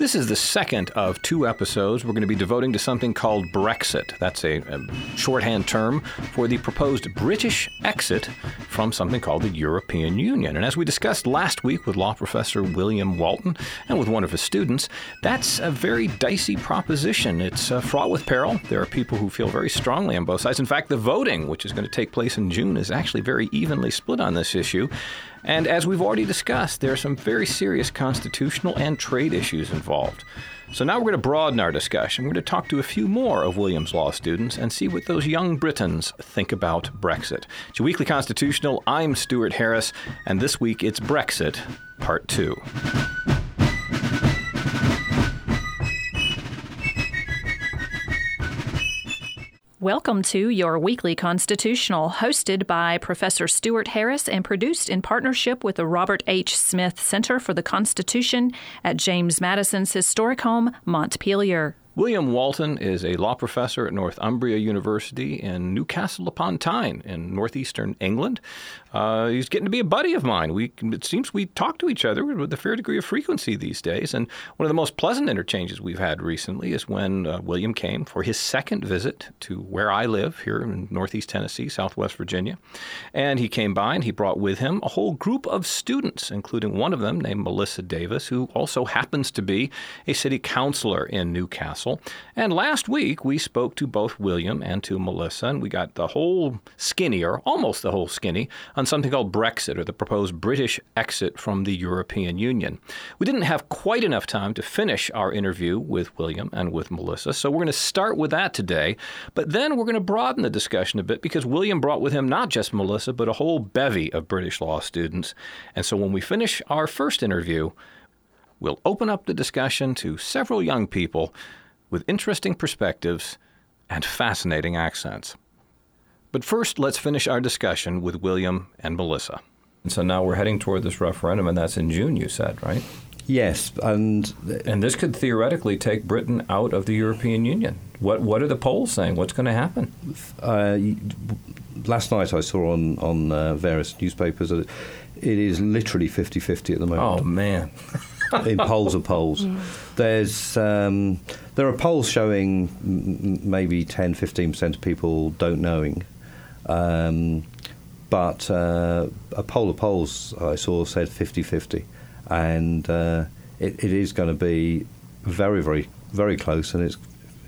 This is the second of two episodes we're going to be devoting to something called Brexit. That's a shorthand term for the proposed British exit from something called the European Union. And as we discussed last week with law professor William Walton and with one of his students, that's a very dicey proposition. It's fraught with peril. There are people who feel very strongly on both sides. In fact, the voting, which is going to take place in June, is actually very evenly split on this issue. And as we've already discussed, there are some very serious constitutional and trade issues involved. So now we're going to broaden our discussion. We're going to talk to a few more of William's law students and see what those young Britons think about Brexit. It's your Weekly Constitutional. I'm Stuart Harris, and this week it's Brexit, Part 2. Welcome to your Weekly Constitutional, hosted by Professor Stuart Harris and produced in partnership with the Robert H. Smith Center for the Constitution at James Madison's historic home, Montpelier. William Walton is a law professor at Northumbria University in Newcastle upon Tyne in northeastern England. He's getting to be a buddy of mine. It seems we talk to each other with a fair degree of frequency these days. And one of the most pleasant interchanges we've had recently is when William came for his second visit to where I live here in northeast Tennessee, southwest Virginia. And he came by and he brought with him a whole group of students, including one of them named Melissa Davis, who also happens to be a city councilor in Newcastle. And last week, we spoke to both William and to Melissa, and we got the whole skinny, or almost the whole skinny, on something called Brexit, or the proposed British exit from the European Union. We didn't have quite enough time to finish our interview with William and with Melissa, so we're going to start with that today. But then we're going to broaden the discussion a bit, because William brought with him not just Melissa, but a whole bevy of British law students. And so when we finish our first interview, we'll open up the discussion to several young people with interesting perspectives and fascinating accents. But first, let's finish our discussion with William and Melissa. And so now we're heading toward this referendum, and that's in June, you said, right? Yes, and this could theoretically take Britain out of the European Union. What are the polls saying? What's going to happen? Last night I saw on various newspapers that it is literally 50-50 at the moment. Oh, man. In polls of polls. There are polls showing maybe 10-15% of people don't knowing. But a poll of polls I saw said 50-50. And it is going to be very, very, very close. And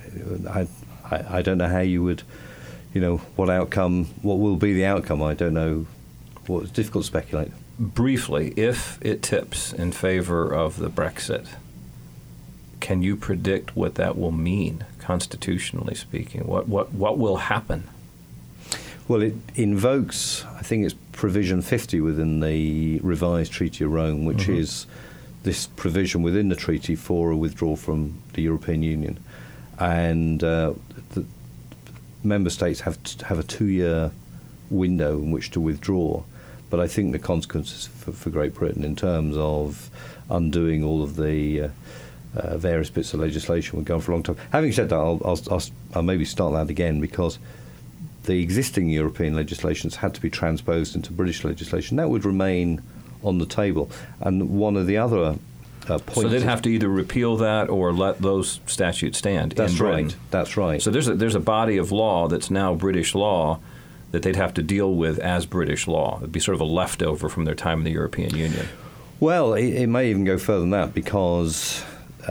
I don't know how you would, what will be the outcome. I don't know. It's difficult to speculate. Briefly, if it tips in favor of the Brexit, can you predict what that will mean, constitutionally speaking? What will happen? Well, it invokes, I think it's provision 50 within the revised Treaty of Rome, which is this provision within the treaty for a withdrawal from the European Union. And the member states have a 2-year window in which to withdraw. But I think the consequences for Great Britain in terms of undoing all of the various bits of legislation will go on for a long time. Having said that, I'll maybe start that again, because the existing European legislations had to be transposed into British legislation. That would remain on the table. And one of the other points... So they'd have to either repeal that or let those statutes stand. That's right. That's right. So there's a body of law that's now British law that they'd have to deal with as British law. It'd be sort of a leftover from their time in the European Union. Well, it may even go further than that, because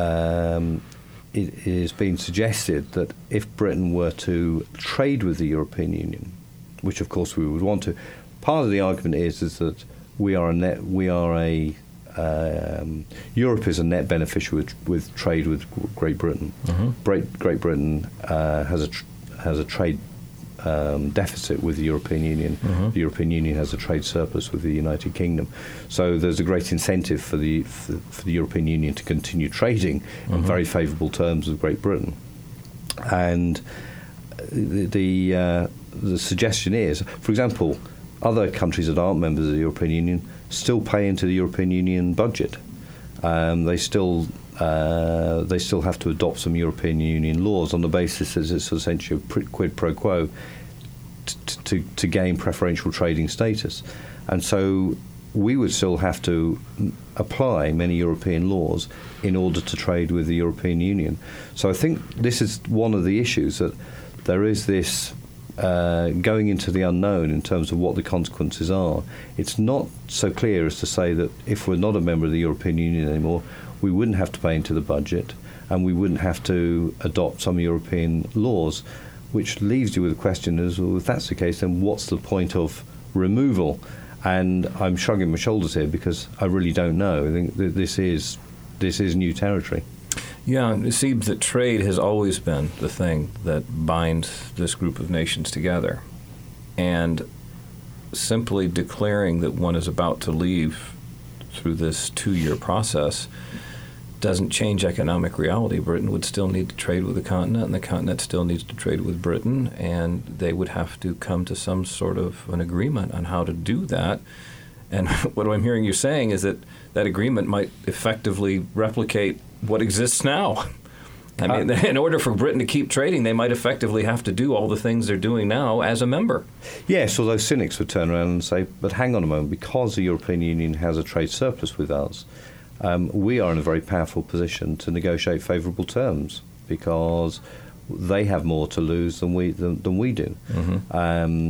it is being suggested that if Britain were to trade with the European Union, which of course we would want to, part of the argument is that Europe is a net beneficiary with trade with Great Britain. Great Britain has a trade deficit with the European Union. The European Union has a trade surplus with the United Kingdom. So there's a great incentive for the European Union to continue trading on very favourable terms with Great Britain. And the suggestion is, for example, other countries that aren't members of the European Union still pay into the European Union budget. They still have to adopt some European Union laws on the basis that it's essentially a quid pro quo to gain preferential trading status. And so we would still have to apply many European laws in order to trade with the European Union. So I think this is one of the issues, that there is this going into the unknown in terms of what the consequences are. It's not so clear as to say that if we're not a member of the European Union anymore, we wouldn't have to pay into the budget and we wouldn't have to adopt some European laws, which leaves you with the question as, well, if that's the case, then what's the point of removal? And I'm shrugging my shoulders here because I really don't know. I think that this is new territory. Yeah, it seems that trade has always been the thing that binds this group of nations together. And simply declaring that one is about to leave through this 2-year process doesn't change economic reality. Britain would still need to trade with the continent, and the continent still needs to trade with Britain, and they would have to come to some sort of an agreement on how to do that. And what I'm hearing you saying is that that agreement might effectively replicate what exists now. I mean, in order for Britain to keep trading, they might effectively have to do all the things they're doing now as a member. Yes, although cynics would turn around and say, but hang on a moment, because the European Union has a trade surplus with us, we are in a very powerful position to negotiate favourable terms because they have more to lose than we do. Mm-hmm.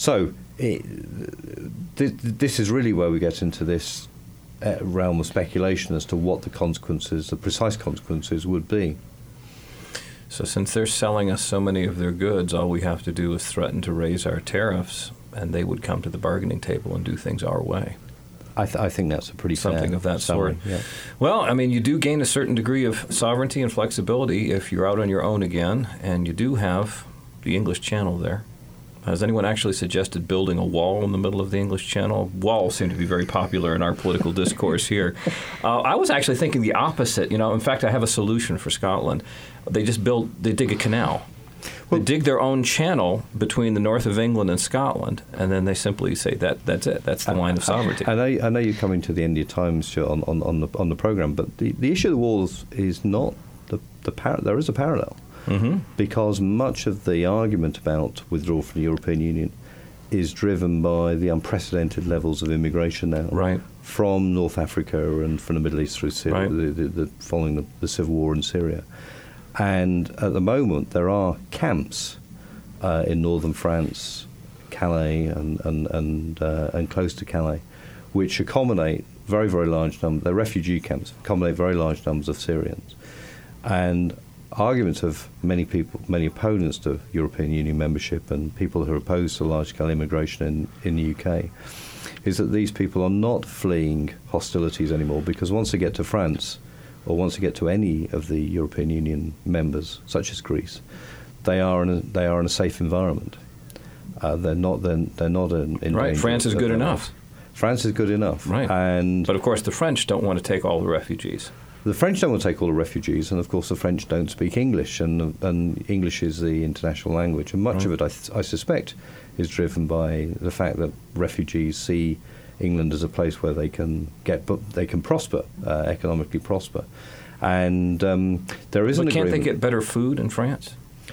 This is really where we get into this realm of speculation as to what the consequences, the precise consequences, would be. So since they're selling us so many of their goods, all we have to do is threaten to raise our tariffs, and they would come to the bargaining table and do things our way. I think that's a pretty something of that summary, sort. Yeah. Well, I mean, you do gain a certain degree of sovereignty and flexibility if you're out on your own again, and you do have the English Channel there. Has anyone actually suggested building a wall in the middle of the English Channel? Walls seem to be very popular in our political discourse here. I was actually thinking the opposite. In fact, I have a solution for Scotland. They dig a canal. They dig their own channel between the north of England and Scotland, and then they simply say that's it. That's the line of sovereignty. I know you're coming to the end of your time, Stuart, on the programme, but the issue of the walls is not there is a parallel. Mm-hmm. Because much of the argument about withdrawal from the European Union is driven by the unprecedented levels of immigration now, right, from North Africa and from the Middle East through Syria, right, following the civil war in Syria. And at the moment, there are camps in northern France, Calais, and close to Calais, which accommodate very, very large numbers. They're refugee camps, accommodate very large numbers of Syrians. And arguments of many opponents to European Union membership and people who are opposed to large-scale immigration in the UK is that these people are not fleeing hostilities anymore, because once they get to France or once they get to any of the European Union members, such as Greece, they are in a safe environment. They're not in right. France is good enough. France is good enough, right? But of course, the French don't want to take all the refugees. The French don't want to take all the refugees, and of course the French don't speak English, and English is the international language, and much of it, I suspect, is driven by the fact that refugees see England as a place where they can prosper, economically prosper, and there is an agreement. Can't they get better food in France?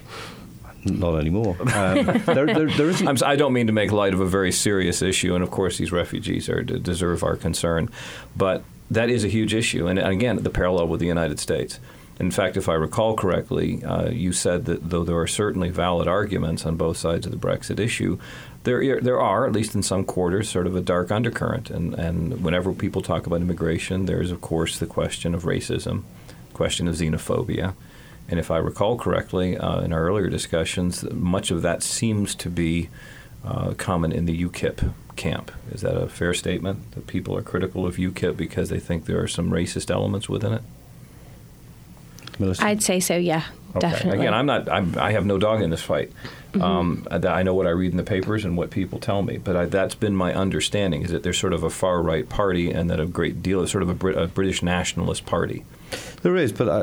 Not anymore. There isn't. I don't mean to make light of a very serious issue, and of course these refugees deserve our concern, but that is a huge issue, and again, the parallel with the United States. In fact, if I recall correctly, you said that though there are certainly valid arguments on both sides of the Brexit issue, there are, at least in some quarters, sort of a dark undercurrent. And whenever people talk about immigration, there is, of course, the question of racism, question of xenophobia. And if I recall correctly, in our earlier discussions, much of that seems to be common in the UKIP camp. Is that a fair statement, that people are critical of UKIP because they think there are some racist elements within it? Melissa? I'd say so, yeah, okay. Definitely. Again, I have no dog in this fight. Mm-hmm. I know what I read in the papers and what people tell me, but that's been my understanding, is that they're sort of a far-right party and that a great deal is sort of a British nationalist party. There is, but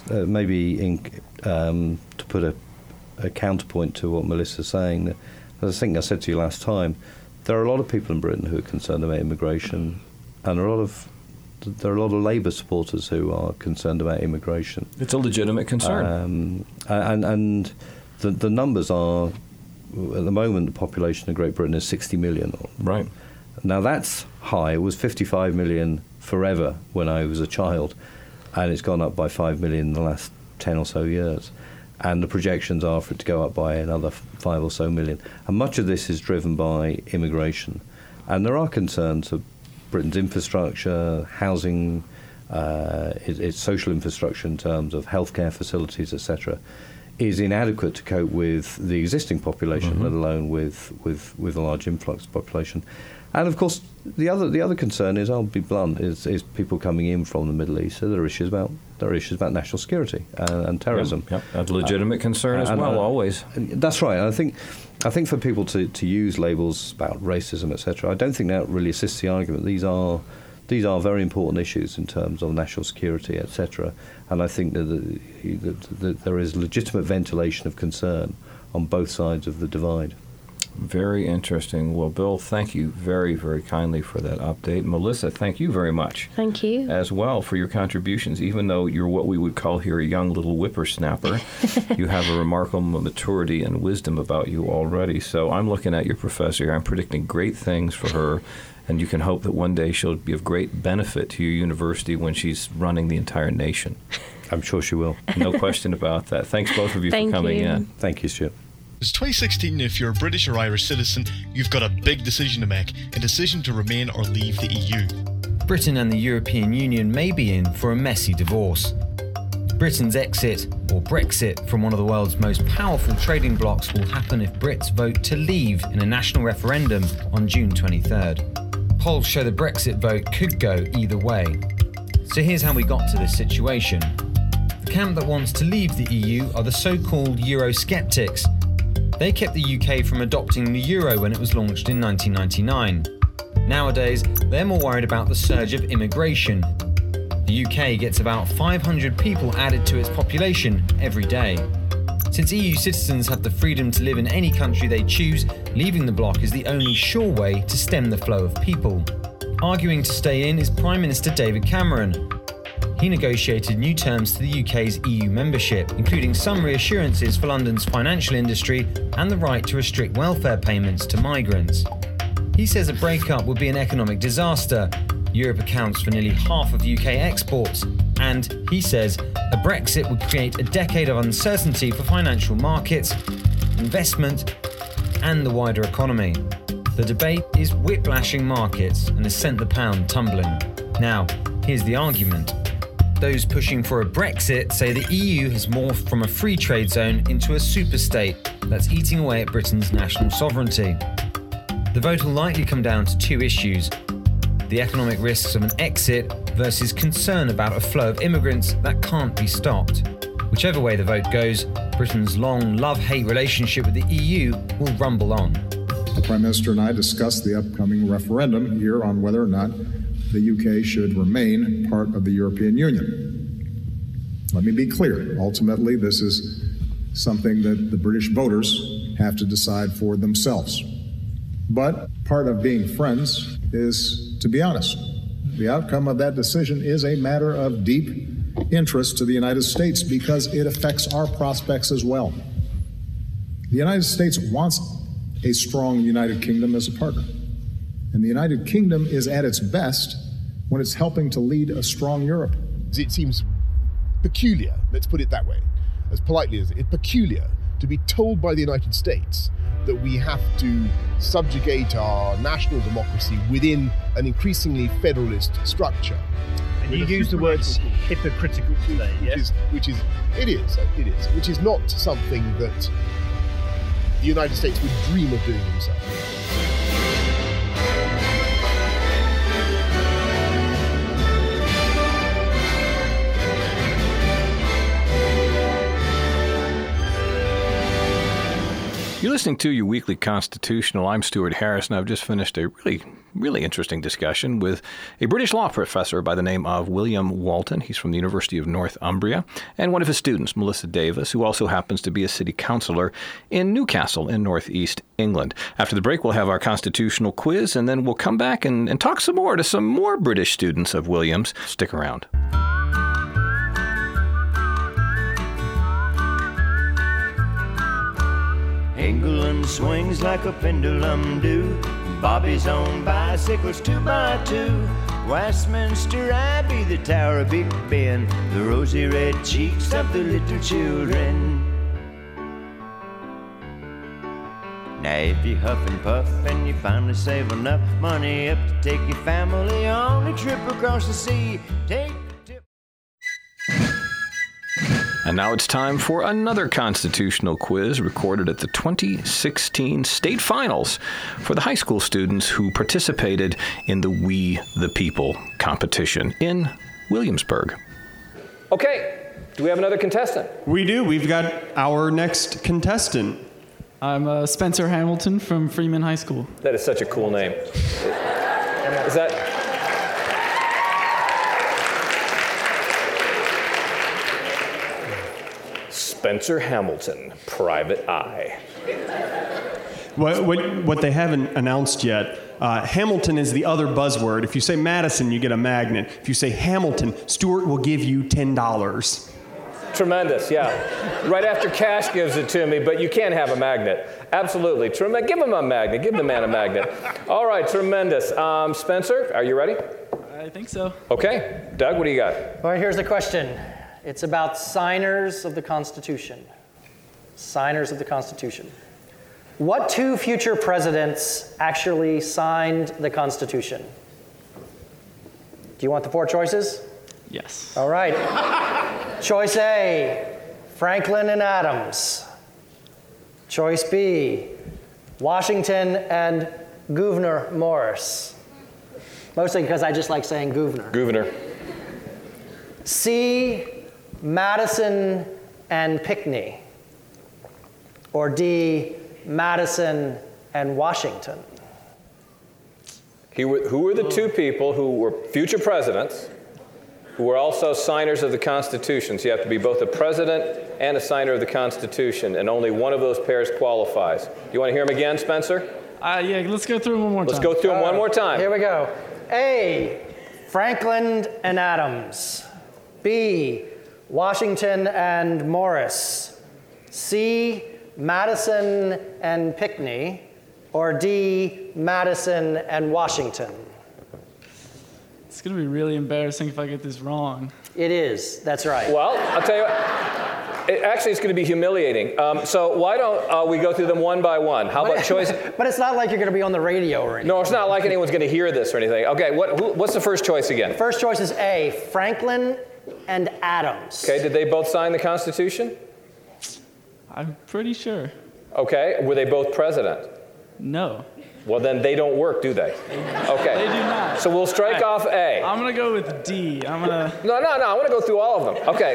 to put a counterpoint to what Melissa's saying, as I think I said to you last time, there are a lot of people in Britain who are concerned about immigration, and there are a lot of Labour supporters who are concerned about immigration. It's a legitimate concern. And the numbers are, at the moment, the population of Great Britain is 60 million. Right. Now that's high. It was 55 million forever when I was a child, and it's gone up by 5 million in the last 10 or so years. And the projections are for it to go up by another 5 or so million. And much of this is driven by immigration. And there are concerns of Britain's infrastructure, housing, its social infrastructure in terms of healthcare facilities, etc., is inadequate to cope with the existing population, let alone with a large influx of population. And of course, the other concern is, I'll be blunt, is people coming in from the Middle East. So there are issues about national security and terrorism. Yep. That's a legitimate concern as well, always. That's right. I think for people to use labels about racism, etc., I don't think that really assists the argument. These are very important issues in terms of national security, etc. And I think that there is legitimate ventilation of concern on both sides of the divide. Very interesting. Well, Bill, thank you very, very kindly for that update. Melissa, thank you very much. Thank you. As well for your contributions. Even though you're what we would call here a young little whippersnapper, you have a remarkable maturity and wisdom about you already. So I'm looking at your professor here. I'm predicting great things for her. And you can hope that one day she'll be of great benefit to your university when she's running the entire nation. I'm sure she will. No question about that. Thanks both of you for coming in. Thank you, Stuart. It's 2016. If you're a British or Irish citizen, you've got a big decision to make, a decision to remain or leave the EU. Britain and the European Union may be in for a messy divorce. Britain's exit, or Brexit, from one of the world's most powerful trading blocs will happen if Brits vote to leave in a national referendum on June 23rd. Polls show the Brexit vote could go either way. So here's how we got to this situation. The camp that wants to leave the EU are the so-called Eurosceptics. They kept the UK from adopting the euro when it was launched in 1999. Nowadays, they're more worried about the surge of immigration. The UK gets about 500 people added to its population every day. Since EU citizens have the freedom to live in any country they choose, leaving the bloc is the only sure way to stem the flow of people. Arguing to stay in is Prime Minister David Cameron. He negotiated new terms to the UK's EU membership, including some reassurances for London's financial industry and the right to restrict welfare payments to migrants. He says a breakup would be an economic disaster. Europe accounts for nearly half of UK exports, and, he says, a Brexit would create a decade of uncertainty for financial markets, investment, and the wider economy. The debate is whiplashing markets and has sent the pound tumbling. Now, here's the argument. Those pushing for a Brexit say the EU has morphed from a free trade zone into a superstate that's eating away at Britain's national sovereignty. The vote will likely come down to two issues: the economic risks of an exit versus concern about a flow of immigrants that can't be stopped. Whichever way the vote goes, Britain's long love-hate relationship with the EU will rumble on. The Prime Minister and I discussed the upcoming referendum here on whether or not the UK should remain part of the European Union. Let me be clear. Ultimately, this is something that the British voters have to decide for themselves. But part of being friends is to be honest. The outcome of that decision is a matter of deep interest to the United States because it affects our prospects as well. The United States wants a strong United Kingdom as a partner. And the United Kingdom is at its best when it's helping to lead a strong Europe. It seems peculiar, let's put it that way, as politely as it's peculiar to be told by the United States that we have to subjugate our national democracy within an increasingly federalist structure. And you use the words hypocritical today, yes? Which is not something that the United States would dream of doing themselves. You're listening to your weekly Constitutional. I'm Stuart Harris, and I've just finished a really interesting discussion with a British law professor by the name of William Walton. He's from the University of Northumbria, and one of his students, Melissa Davis, who also happens to be a city councillor in Newcastle in northeast England. After the break, we'll have our constitutional quiz, and then we'll come back and talk some more to some more British students of Williams. Stick around. England swings like a pendulum do, Bobby's own bicycles 2x2. Westminster Abbey, the Tower of Big Ben, the rosy red cheeks of the little children. Now if you huff and puff and you finally save enough money up to take your family on a trip across the sea, take a tip. And now it's time for another constitutional quiz recorded at the 2016 state finals for the high school students who participated in the We the People competition in Williamsburg. Okay, do we have another contestant? We do. We've got our next contestant. I'm Spencer Hamilton from Freeman High School. That is such a cool name. Is that... Spencer Hamilton, Private Eye. What they haven't announced yet, Hamilton is the other buzzword. If you say Madison, you get a magnet. If you say Hamilton, Stuart will give you $10. Tremendous, yeah. Right after Cash gives it to me, but you can't have a magnet. Absolutely. Give him a magnet. Give the man a magnet. All right, tremendous. Spencer, are you ready? I think so. Okay. Doug, what do you got? All right, here's the question. It's about signers of the Constitution. Signers of the Constitution. What two future presidents actually signed the Constitution? Do you want the four choices? Yes. All right. Choice A, Franklin and Adams. Choice B, Washington and Gouverneur Morris. Mostly because I just like saying Gouverneur. Gouverneur. C, Madison and Pinckney. Or D, Madison and Washington. Who were the two people who were future presidents who were also signers of the Constitution? So you have to be both a president and a signer of the Constitution, and only one of those pairs qualifies. Do you want to hear them again, Spencer? Yeah, let's go through them one more time. Let's go through them one more time. Here we go. A, Franklin and Adams. B, Washington and Morris. C, Madison and Pinckney. Or D, Madison and Washington. It's going to be really embarrassing if I get this wrong. It is. That's right. Well, I'll tell you what. Actually, it's going to be humiliating. So why don't we go through them one by one? How about choice? But it's not like you're going to be on the radio or anything. No, it's not like anyone's going to hear this or anything. Okay, what's the first choice again? First choice is A, Franklin and Adams. Okay, did they both sign the Constitution? I'm pretty sure. Okay, were they both president? No. Well, then they don't work, do they? Okay. They do not. So we'll strike off A. I'm going to go with D. No, I want to go through all of them. Okay.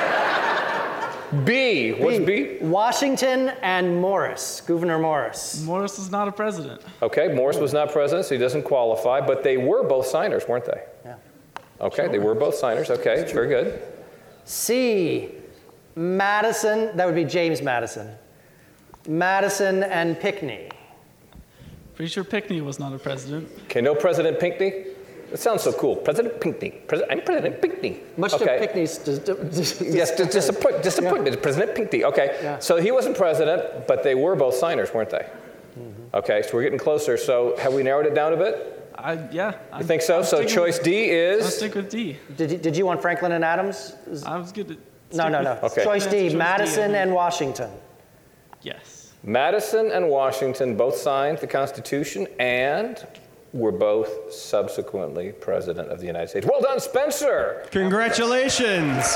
B. What's B? Washington and Morris. Gouverneur Morris. Morris is not a president. Okay, Morris was not president, so he doesn't qualify, but they were both signers, weren't they? Yeah. Okay, sure. They were both signers. Okay, very good. C. Madison. That would be James Madison. Madison and Pinckney. Pretty sure Pinckney was not a president. Okay, no President Pinckney? That sounds so cool. President Pinckney. I'm President Pinckney. Much to Pinckney's disappointment. Yeah. President Pinckney. Okay, yeah. So he wasn't president, but they were both signers, weren't they? Mm-hmm. Okay, so we're getting closer. So have we narrowed it down a bit? Yeah. You think so? So choice D is? I'll stick with D. Did you want Franklin and Adams? I was good. No. Okay. Choice D, Madison and Washington. Yes. Madison and Washington both signed the Constitution and were both subsequently President of the United States. Well done, Spencer! Congratulations!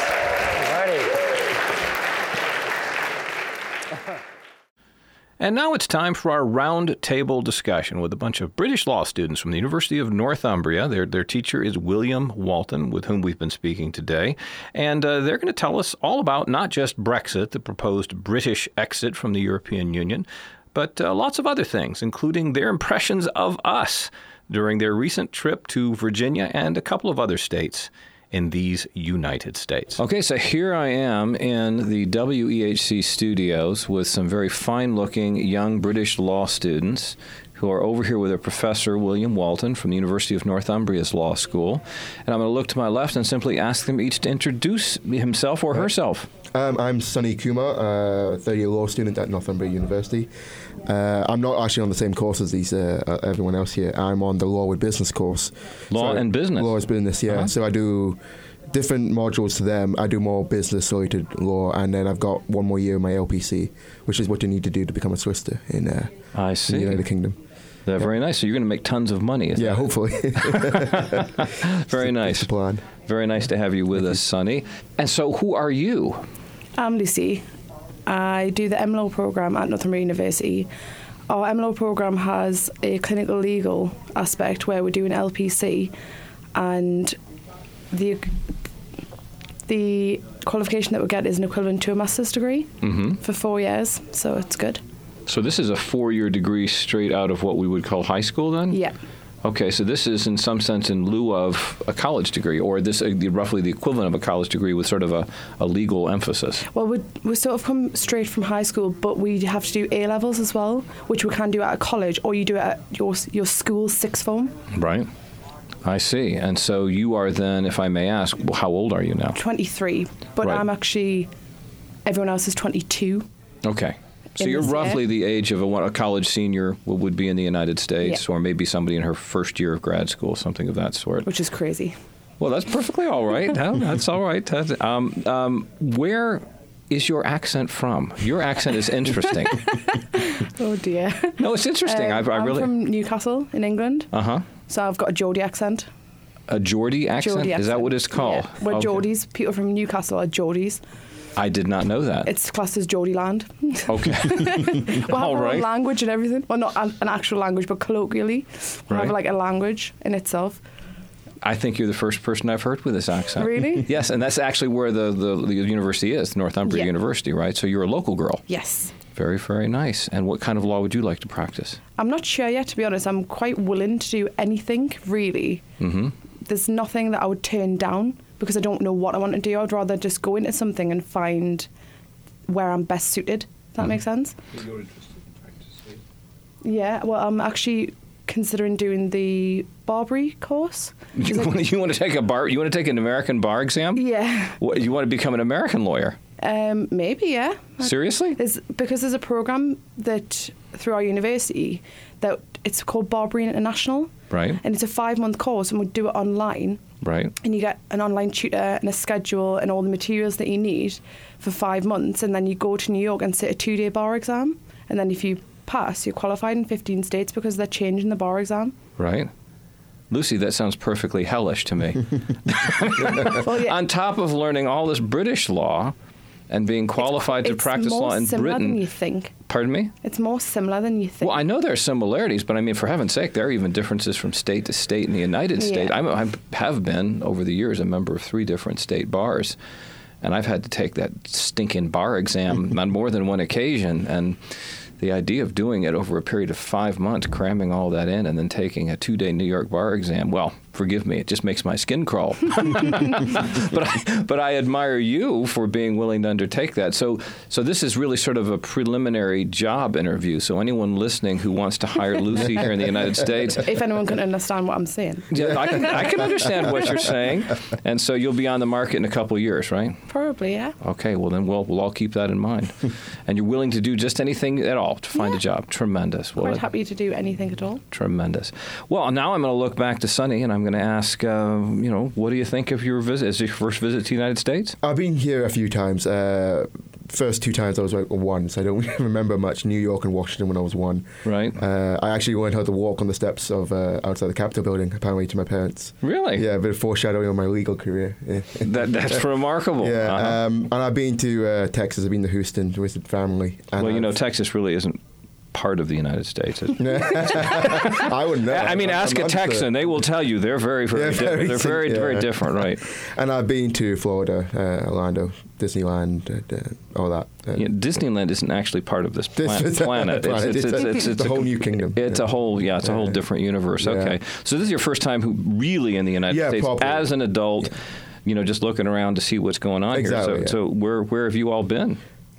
And now it's time for our round table discussion with a bunch of British law students from the University of Northumbria. Their teacher is William Walton, with whom we've been speaking today. And they're going to tell us all about not just Brexit, the proposed British exit from the European Union, but lots of other things, including their impressions of us during their recent trip to Virginia and a couple of other states in these United States. Okay, so here I am in the WEHC studios with some very fine-looking young British law students who are over here with a Professor William Walton from the University of Northumbria's Law School. And I'm going to look to my left and simply ask them each to introduce himself or herself. I'm Sunny Kumar, third-year law student at Northumbria University. I'm not actually on the same course as everyone else here. I'm on the Law with Business course. Law and Business? Law with Business, yeah. Uh-huh. So I do different modules to them. I do more business-related law, and then I've got one more year of my LPC, which is what you need to do to become a solicitor in the United Kingdom. They're very nice. So you're going to make tons of money. Yeah, hopefully. Very nice. That's the plan. Very nice to have you with us, Sunny. And so who are you? I'm Lucy. I do the MLaw program at Northumbria University. Our MLaw program has a clinical legal aspect where we're doing LPC, and the qualification that we get is an equivalent to a master's degree for 4 years, so it's good. So this is a 4-year degree straight out of what we would call high school then? Yeah. Okay, so this is in some sense in lieu of a college degree, or this roughly the equivalent of a college degree with sort of a legal emphasis. Well, we sort of come straight from high school, but we have to do A-levels as well, which we can do at a college, or you do it at your school's sixth form. Right. I see. And so you are then, if I may ask, how old are you now? 23, but right. I'm actually, everyone else is 22. Okay. So you're roughly the age of a college senior would be in the United States, or maybe somebody in her first year of grad school, something of that sort. Which is crazy. Well, that's perfectly all right. That's all right. Where is your accent from? Your accent is interesting. Oh, dear. No, it's interesting. I'm from Newcastle in England. Uh-huh. So I've got a Geordie accent. A Geordie accent? Geordie accent. Is that what it's called? Yeah. We're Geordies. People from Newcastle are Geordies. I did not know that. It's classed as Geordie land. Okay. We'll have our own language and everything. Well, not an actual language, but colloquially. We'll have like a language in itself. I think you're the first person I've heard with this accent. Really? Yes, and that's actually where the university is, Northumbria University, right? So you're a local girl. Yes. Very, very nice. And what kind of law would you like to practice? I'm not sure yet, to be honest. I'm quite willing to do anything, really. Mm-hmm. There's nothing that I would turn down, because I don't know what I want to do. I'd rather just go into something and find where I'm best suited. Does that make sense? You're interested in practicing? Yeah, well, I'm actually considering doing the Barbary course. You want to take You want to take an American bar exam? Yeah. What, you want to become an American lawyer? Maybe, yeah. Seriously? Because there's a program that through our university that it's called Barbary International. Right. And it's a 5-month course, and we do it online. Right. And you get an online tutor and a schedule and all the materials that you need for 5 months, and then you go to New York and sit a 2-day bar exam, and then if you pass, you're qualified in 15 states because they're changing the bar exam. Right. Lucy, that sounds perfectly hellish to me. Well, yeah. On top of learning all this British law and being qualified to practice law in Britain. It's more similar than you think. Pardon me? It's more similar than you think. Well, I know there are similarities, but I mean, for heaven's sake, there are even differences from state to state in the United States. I have been, over the years, a member of 3 different state bars, and I've had to take that stinking bar exam on more than one occasion, and the idea of doing it over a period of 5 months, cramming all that in, and then taking a 2-day New York bar exam, well, forgive me, it just makes my skin crawl. But I admire you for being willing to undertake that. So this is really sort of a preliminary job interview. So anyone listening who wants to hire Lucy here in the United States. If anyone can understand what I'm saying. Yeah, I can understand what you're saying. And so you'll be on the market in a couple of years, right? Probably, yeah. Okay, well then we'll all keep that in mind. And you're willing to do just anything at all to find a job. Tremendous. Well, quite happy to do anything at all. Tremendous. Well, now I'm going to look back to Sunny, and I'm going to ask, what do you think of your visit? Is it your first visit to the United States? I've been here a few times. First 2 times I was 1, so I don't remember much. New York and Washington when I was 1. Right. I actually learned how to walk on the steps of outside the Capitol building, apparently to my parents. Really? Yeah, a bit of foreshadowing on my legal career. Yeah. That's remarkable. Yeah, and I've been to Texas. I've been to Houston to visit family. And Texas really isn't part of the United States. I wouldn't know. I mean, ask a Texan; they will tell you they're very, very different. They're very different, right? And I've been to Florida, Orlando, Disneyland, all that. Disneyland isn't actually part of this planet. It's a whole new kingdom. It's a whole different universe. Okay, so this is your first time really in the United States probably. As an adult. Just looking around to see what's going on here. So where have you all been?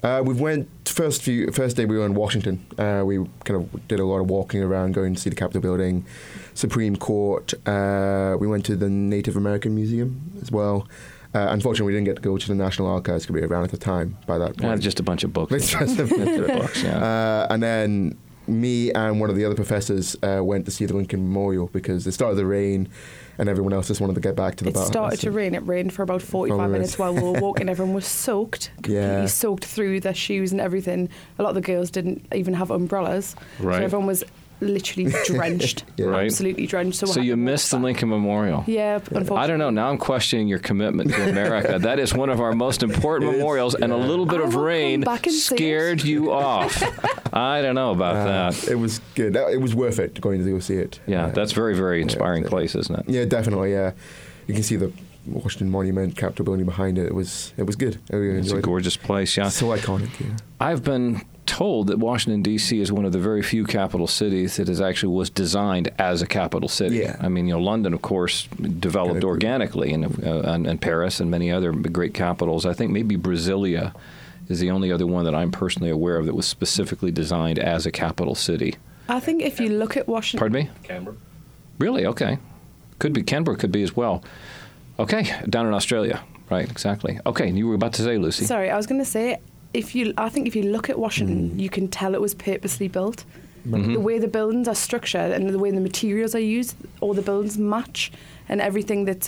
We went first day we were in Washington. We kind of did a lot of walking around, going to see the Capitol building, Supreme Court. We went to the Native American Museum as well. Unfortunately, we didn't get to go to the National Archives because we were around at the time by that point. Just a bunch of books. It's just a bunch of books, yeah. And then me and one of the other professors went to see the Lincoln Memorial because it started to rain and everyone else just wanted to get back to the bar. It started to rain. It rained for about 45 minutes while we were walking. Everyone was soaked, completely soaked through their shoes and everything. A lot of the girls didn't even have umbrellas. Right. So everyone was literally drenched, absolutely drenched. So you missed the Lincoln Memorial. Yeah, unfortunately. I don't know. Now I'm questioning your commitment to America. That is one of our most important memorials, and a little bit of rain scared you off. I don't know about that. It was good. It was worth it going to go see it. Yeah, that's very, very inspiring place, isn't it? Yeah, definitely. Yeah, you can see the Washington Monument, Capitol building behind it. It was good. I really enjoyed it. It's a gorgeous place. Yeah, so iconic. Yeah. I've been told that Washington, D.C. is one of the very few capital cities that was designed as a capital city. Yeah. I mean, London, of course, developed organically, and Paris and many other great capitals. I think maybe Brasilia is the only other one that I'm personally aware of that was specifically designed as a capital city. I think if you look at Washington... Pardon me? Canberra. Really? Okay. Could be. Canberra could be as well. Okay. Down in Australia. Right, exactly. Okay, and you were about to say, Lucy. Sorry, I was going to say... I think if you look at Washington, you can tell it was purposely built. The way the buildings are structured and the way the materials are used, all the buildings match, and everything that's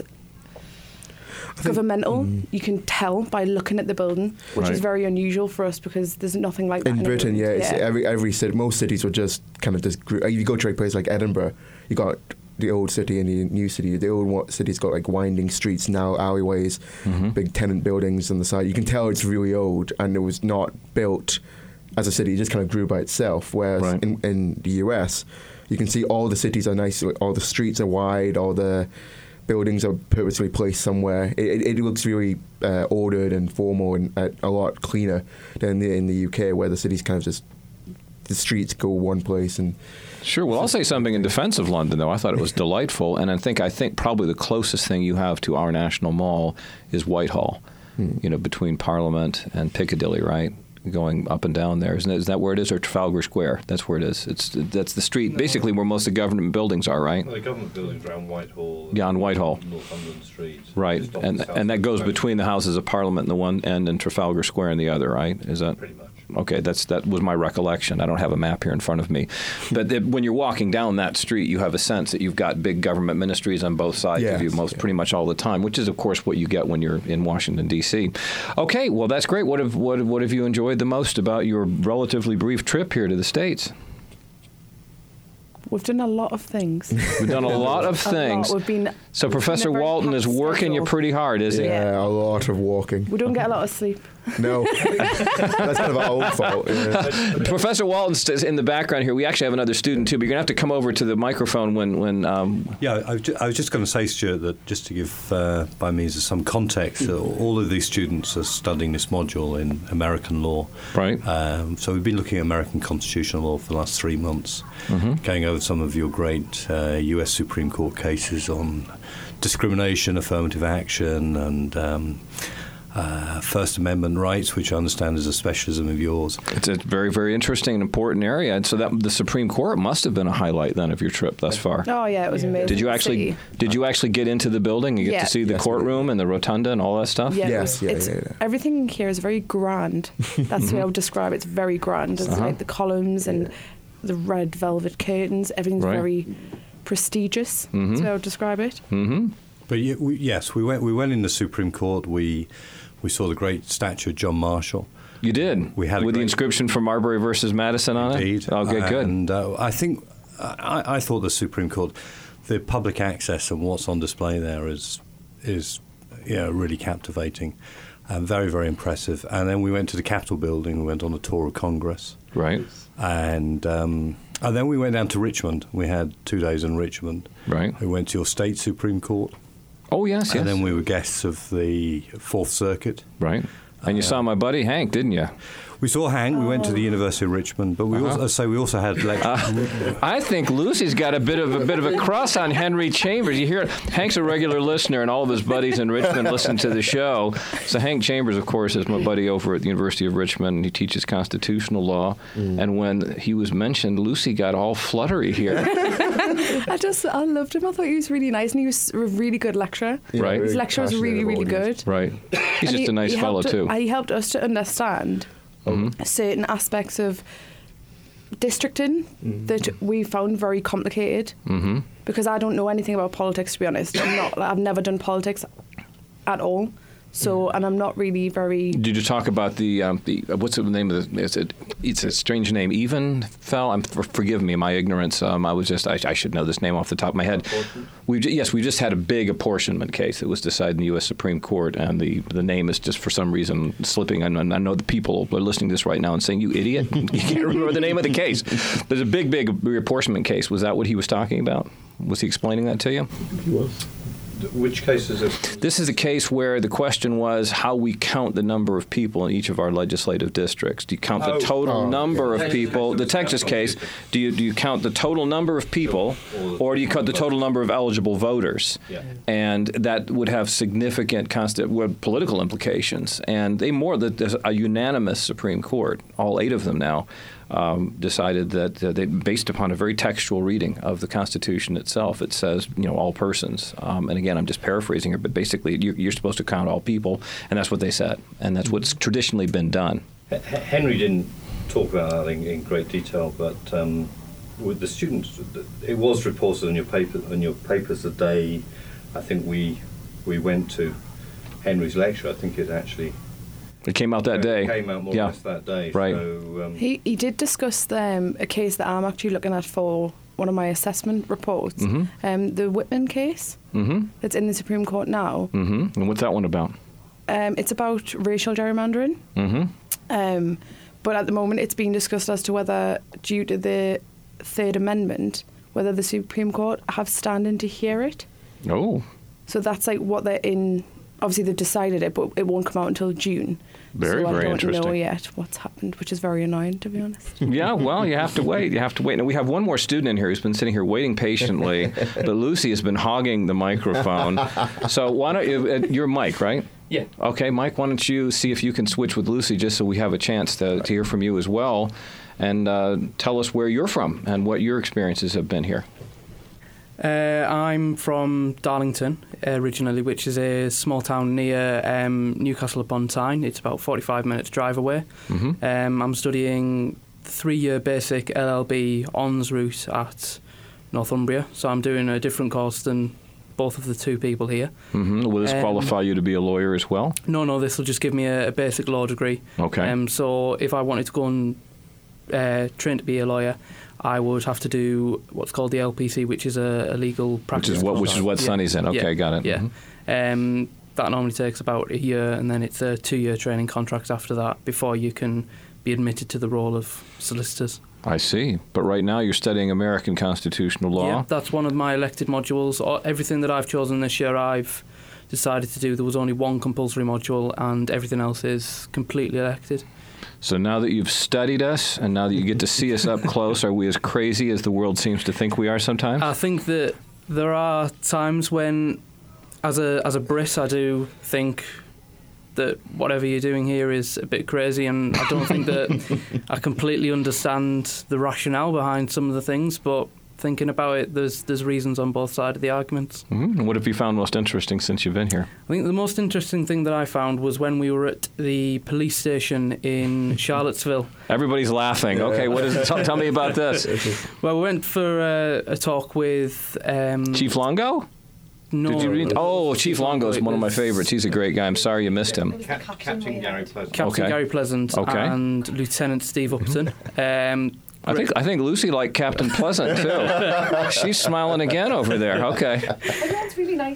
governmental, you can tell by looking at the building, which is very unusual for us because there's nothing like that in Britain. It's every city, most cities were just kind of just. If you go to a place like Edinburgh, you got the old city and the new city. The old city's got like winding streets, now alleyways, big tenant buildings on the side. You can tell it's really old, and it was not built as a city. It just kind of grew by itself. Whereas in the US, you can see all the cities are nice, all the streets are wide, all the buildings are purposely placed somewhere. It looks really ordered and formal and a lot cleaner than in the UK, where the cities kind of just, the streets go one place and... Sure. Well, I'll say something in defense of London, though. I thought it was delightful, and I think probably the closest thing you have to our National Mall is Whitehall, between Parliament and Piccadilly, right? Going up and down there. Is that where it is, or Trafalgar Square? That's where it is. That's the street, basically where most of the government buildings are, right? The government buildings around Whitehall. Yeah, on Whitehall. Northumberland Street. Right, and that goes between the Houses of Parliament in the one end and Trafalgar Square in the other, right? Is that pretty much? Okay, that was my recollection. I don't have a map here in front of me. But when you're walking down that street, you have a sense that you've got big government ministries on both sides of you pretty much all the time, which is, of course, what you get when you're in Washington, D.C. Okay, well, that's great. What have you enjoyed the most about your relatively brief trip here to the States? We've done a lot of things. We've done a lot of things. So Professor Walton is working you pretty hard, is he? Yeah, a lot of walking. We don't get a lot of sleep. No. That's kind of our own fault. Yeah. Professor Walton's in the background here. We actually have another student, too, but you're going to have to come over to the microphone when Yeah, I was just going to say, Stuart, that just to give, by means of some context, all of these students are studying this module in American law. Right. So we've been looking at American constitutional law for the last 3 months, going over some of your great U.S. Supreme Court cases on discrimination, affirmative action, and First Amendment rights, which I understand is a specialism of yours. It's a very, very interesting and important area. And so that the Supreme Court must have been a highlight then of your trip thus far. Oh yeah, it was amazing. Did you actually get into the building? You get to see the courtroom and the rotunda and all that stuff? Yeah, everything here is very grand. That's the way I would describe it. It's very grand. It's like the columns and the red velvet curtains. Everything's very prestigious. That's how I would describe it. But yes, we went in the Supreme Court. We saw the great statue of John Marshall. You did? We had with the inscription for Marbury versus Madison on it? Indeed. Okay, good. And I think, I thought the Supreme Court, the public access and what's on display there is really captivating and very, very impressive. And then we went to the Capitol building. We went on a tour of Congress. Right. And then we went down to Richmond. We had 2 days in Richmond. Right. We went to your state Supreme Court. Oh, yes. And then we were guests of the Fourth Circuit. Right. And you saw my buddy Hank, didn't you? We saw Hank. We went to the University of Richmond, but we also had lectures. I think Lucy's got a bit of a crush on Henry Chambers. You hear Hank's a regular listener, and all of his buddies in Richmond listen to the show. So Hank Chambers, of course, is my buddy over at the University of Richmond. He teaches constitutional law, and when he was mentioned, Lucy got all fluttery here. I loved him. I thought he was really nice, and he was a really good lecturer. Right. His lecture was really, really good. Right. He's just a nice fellow too. He helped us to understand certain aspects of districting that we found very complicated. Because I don't know anything about politics, to be honest. I've never done politics at all. So, and I'm not really very. Did you talk about the what's the name of the? It's a strange name. Evenfell. Forgive me, my ignorance. I should know this name off the top of my head. We just had a big apportionment case that was decided in the U.S. Supreme Court, and the name is just for some reason slipping. And I know the people are listening to this right now and saying, "You idiot! You can't remember the name of the case." There's a big reapportionment case. Was that what he was talking about? Was he explaining that to you? He was. Which case is it? This is a case where the question was how we count the number of people in each of our legislative districts. Do you count the total number of people? The Texas case, do you count the total number of people, or do you count the total number of eligible voters? Yeah. And that would have significant political implications. And there's a unanimous Supreme Court, all 8 of them now, decided that they, based upon a very textual reading of the Constitution itself, it says, all persons. And again, I'm just paraphrasing here, but basically you're supposed to count all people, and that's what they said, and that's what's traditionally been done. Henry didn't talk about that in great detail, but with the students, it was reported on your papers the day I think we went to Henry's lecture. I think it actually. It came out that day. It came out more or less that day. Right. So, he did discuss a case that I'm actually looking at for one of my assessment reports. The Whitman case. That's in the Supreme Court now. And what's that one about? It's about racial gerrymandering. But at the moment, it's being discussed as to whether, due to the Third Amendment, whether the Supreme Court have standing to hear it. Oh. So that's what they're in. Obviously, they've decided it, but it won't come out until June. Very interesting. I don't know yet what's happened, which is very annoying, to be honest. Yeah, well, you have to wait. Now, we have one more student in here who's been sitting here waiting patiently, but Lucy has been hogging the microphone. So why don't you, you're Mike, right? Yeah. Okay, Mike, why don't you see if you can switch with Lucy just so we have a chance to hear from you as well, and tell us where you're from and what your experiences have been here. I'm from Darlington originally, which is a small town near Newcastle upon Tyne. It's about 45 minutes drive away. I'm studying 3-year basic LLB honours route at Northumbria, so I'm doing a different course than both of the 2 people here. Will this qualify you to be a lawyer as well? No, this will just give me a basic law degree. Okay. So if I wanted to go and train to be a lawyer, I would have to do what's called the LPC, which is a legal practice. Which is what Sonny's in. Okay, got it. Yeah. That normally takes about a year, and then it's a 2-year training contract after that before you can be admitted to the role of solicitors. I see. But right now you're studying American constitutional law. Yeah, that's one of my elected modules. Everything that I've chosen this year, I've decided to do. There was only one compulsory module, and everything else is completely elected. So now that you've studied us and now that you get to see us up close, are we as crazy as the world seems to think we are sometimes? I think that there are times when, as a Brit, I do think that whatever you're doing here is a bit crazy, and I don't think that I completely understand the rationale behind some of the things, but thinking about it, there's reasons on both sides of the arguments. And what have you found most interesting since you've been here? I think the most interesting thing that I found was when we were at the police station in Charlottesville. Everybody's laughing. Okay, what is it? Tell me about this. Well, we went for a talk with Chief Longo? No. Did you read? Oh, Chief Longo is one of my favorites. He's a great guy. I'm sorry you missed him. Captain Gary Pleasant. Captain Gary Pleasant and Lieutenant Steve Upton. I think Lucy liked Captain Pleasant too. She's smiling again over there. Okay. Everyone's really nice here.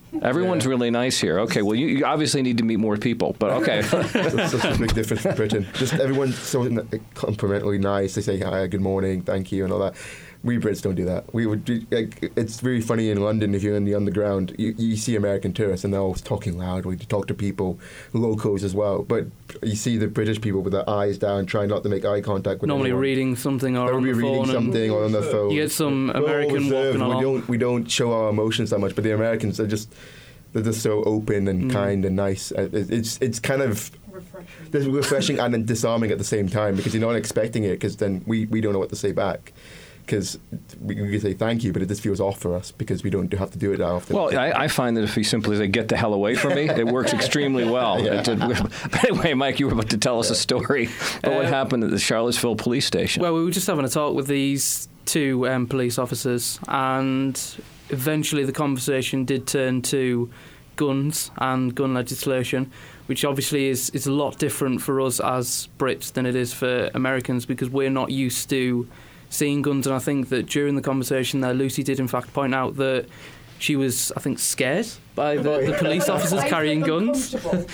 Everyone's really nice here. Okay, well, you obviously need to meet more people, but okay. That's such a big difference in Britain. Just everyone's so complimentary nice. They say hi, good morning, thank you, and all that. We Brits don't do that. We would. It's very funny in London if you're in the underground. You see American tourists and they're always talking loud. We talk to people, locals as well. But you see the British people with their eyes down, trying not to make eye contact with normally anyone. reading something or They'll on be the reading phone. something or on their phone. You get some American walking along. We don't show our emotions that much. But the Americans, they're just so open and kind and nice. It's kind of refreshing and then disarming at the same time because you're not expecting it. Because then we don't know what to say back. Because we can say thank you, but it just feels off for us because we don't have to do it that often. Well, I find that if we simply say, get the hell away from me, it works extremely well. Yeah. But anyway, Mike, you were about to tell us a story about what happened at the Charlottesville police station. Well, we were just having a talk with these two police officers, and eventually the conversation did turn to guns and gun legislation, which obviously is a lot different for us as Brits than it is for Americans because we're not used to seeing guns. And I think that during the conversation there, Lucy did in fact point out that she was, I think, scared by the police officers carrying guns.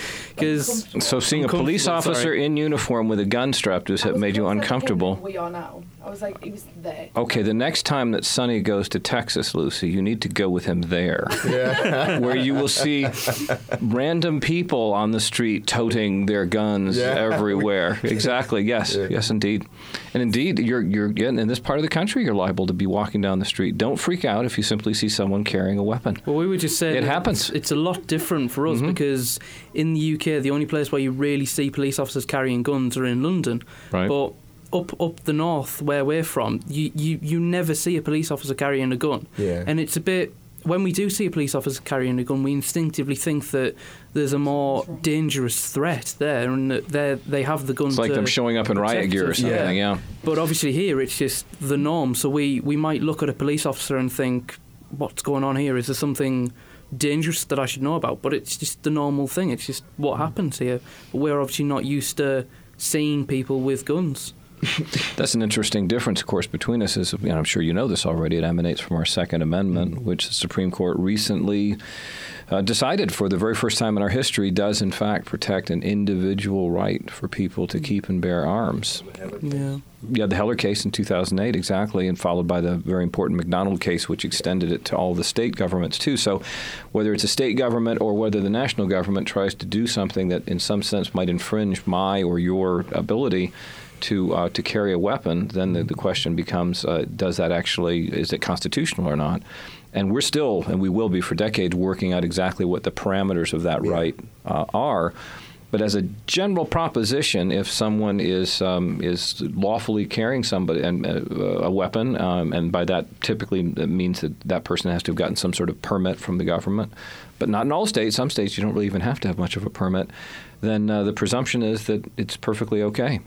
So seeing a police officer in uniform with a gun strapped to his hip made you uncomfortable. We are now. I was like, he was there. Okay, the next time that Sonny goes to Texas, Lucy, you need to go with him there, where you will see random people on the street toting their guns everywhere. Exactly. Yes. Yes, indeed. And indeed, you're in this part of the country, you're liable to be walking down the street. Don't freak out if you simply see someone carrying a weapon. Well, we were just saying it happens. It's a lot different for us because in the UK, the only place where you really see police officers carrying guns are in London. Right. But up the north where we're from, you never see a police officer carrying a gun. Yeah. And it's a bit, when we do see a police officer carrying a gun, we instinctively think that there's a more dangerous threat there and that they have the gun. It's like them showing up in riot gear or something, yeah. But obviously here it's just the norm, so we might look at a police officer and think, what's going on here? Is there something dangerous that I should know about? But it's just the normal thing. It's just what happens here. But we're obviously not used to seeing people with guns. That's an interesting difference, of course, between us. Is, I'm sure you know this already. It emanates from our Second Amendment, which the Supreme Court recently decided for the very first time in our history does, in fact, protect an individual right for people to keep and bear arms. Yeah, the Heller case in 2008, exactly, and followed by the very important McDonald case, which extended it to all the state governments, too. So whether it's a state government or whether the national government tries to do something that in some sense might infringe my or your ability to carry a weapon, then the question becomes, does that actually, is it constitutional or not? And we're still, and we will be for decades, working out exactly what the parameters of that right are. But as a general proposition, if someone is lawfully carrying somebody a weapon, and by that typically it means that person has to have gotten some sort of permit from the government, but not in all states. Some states you don't really even have to have much of a permit. Then the presumption is that it's perfectly okay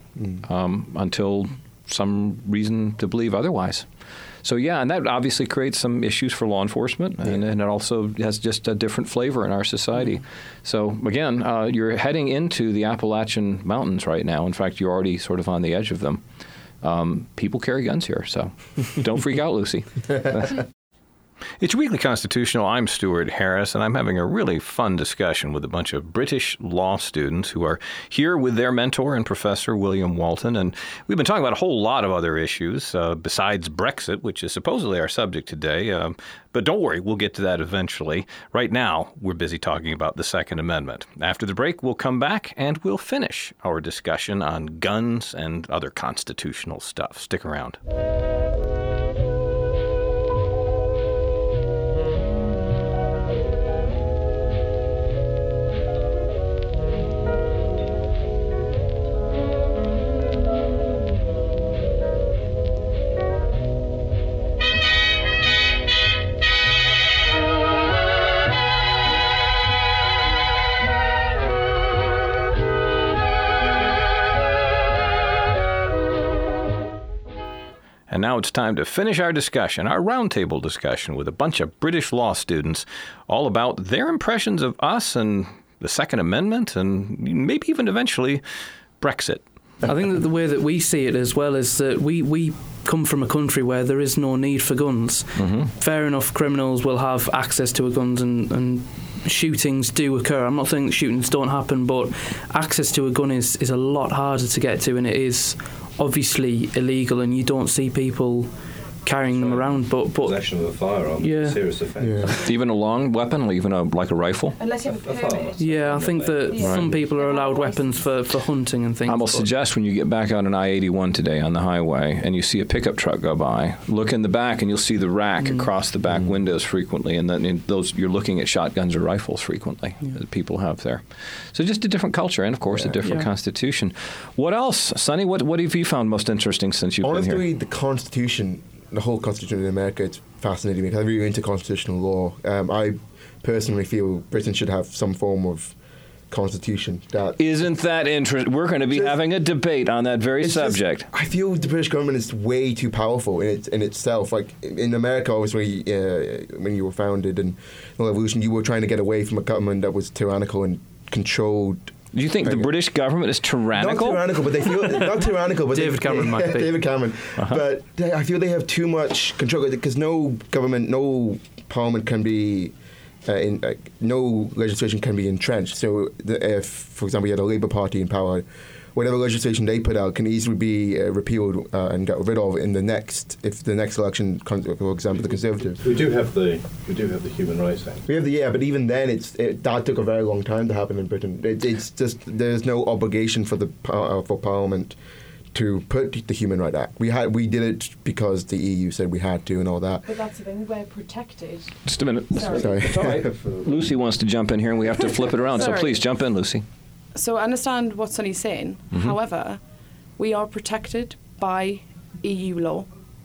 until some reason to believe otherwise. So, yeah, and that obviously creates some issues for law enforcement, and it also has just a different flavor in our society. So, again, you're heading into the Appalachian Mountains right now. In fact, you're already sort of on the edge of them. People carry guns here, so don't freak out, Lucy. It's Weekly Constitutional. I'm Stuart Harris, and I'm having a really fun discussion with a bunch of British law students who are here with their mentor and Professor William Walton. And we've been talking about a whole lot of other issues besides Brexit, which is supposedly our subject today. But don't worry, we'll get to that eventually. Right now, we're busy talking about the Second Amendment. After the break, we'll come back and we'll finish our discussion on guns and other constitutional stuff. Stick around. And now it's time to finish our discussion, our roundtable discussion with a bunch of British law students, all about their impressions of us and the Second Amendment and maybe even eventually Brexit. I think that the way that we see it as well is that we come from a country where there is no need for guns. Mm-hmm. Fair enough, criminals will have access to guns and shootings do occur. I'm not saying that shootings don't happen, but access to a gun is a lot harder to get to, and it is obviously illegal, and you don't see people carrying them around. But possession of a firearm, serious offence. Yeah. Even a long weapon, or even like a rifle? Unless you have a permit. Yeah, I think that some people are allowed weapons for hunting and things. I will suggest when you get back out on I-81 today on the highway and you see a pickup truck go by, look in the back and you'll see the rack across the back windows frequently, and then in those you're looking at shotguns or rifles frequently that people have there. So just a different culture and, of course, a different constitution. What else, Sonny? What have you found most interesting since you've been here? Honestly, the Constitution, the whole Constitution in America, it's fascinating because I'm really into constitutional law. I personally feel Britain should have some form of constitution. Isn't that interesting? We're going to be having a debate on that very subject. I feel the British government is way too powerful in itself. Like in America, obviously, when you were founded and the revolution, you were trying to get away from a government that was tyrannical and controlled. Do you think the British government is tyrannical? Not tyrannical, but they feel not tyrannical. But David Cameron might be. David Cameron, but I feel they have too much control because no government, no parliament can be, no legislation can be entrenched. So if, for example, you had a Labour Party in power, whatever legislation they put out can easily be repealed and got rid of in the next election. For example, the Conservatives. We do have the Human Rights Act. We have but even then, that took a very long time to happen in Britain. It's just there's no obligation for Parliament to put the Human Rights Act. We did it because the EU said we had to and all that. But that's the thing, we're protected. Just a minute. Sorry. It's all right. Lucy wants to jump in here, and we have to flip it around. So please jump in, Lucy. So I understand what Sonny's saying. Mm-hmm. However, we are protected by EU law.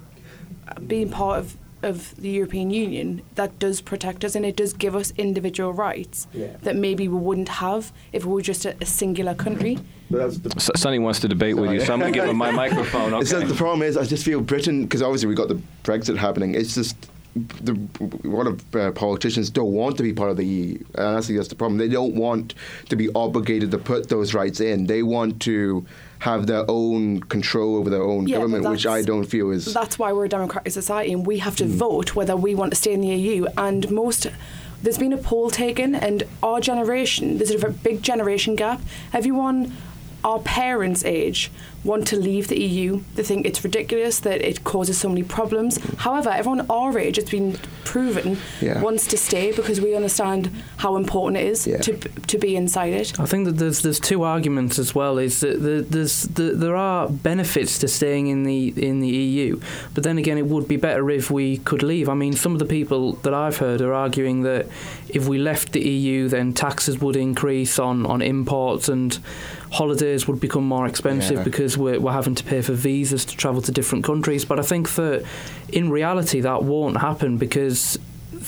Being part of the European Union, that does protect us, and it does give us individual rights that maybe we wouldn't have if we were just a singular country. Sonny wants to debate with you, so I'm going to give him my microphone. Okay. The problem is, I just feel Britain, because obviously we've got the Brexit happening, it's just a lot of politicians don't want to be part of the EU. And that's the problem. They don't want to be obligated to put those rights in. They want to have their own control over their own government, which I don't feel is... That's why we're a democratic society, and we have to vote whether we want to stay in the EU. And there's been a poll taken, and our generation, there's a big generation gap. Everyone our parents' age want to leave the EU. They think it's ridiculous, that it causes so many problems. However, everyone our age, it's been proven, wants to stay because we understand how important it is to be inside it. I think that there's two arguments as well. Is that there are benefits to staying in the EU, but then again, it would be better if we could leave. I mean, some of the people that I've heard are arguing that if we left the EU, then taxes would increase on imports and holidays would become more expensive because we're having to pay for visas to travel to different countries. But I think that in reality that won't happen because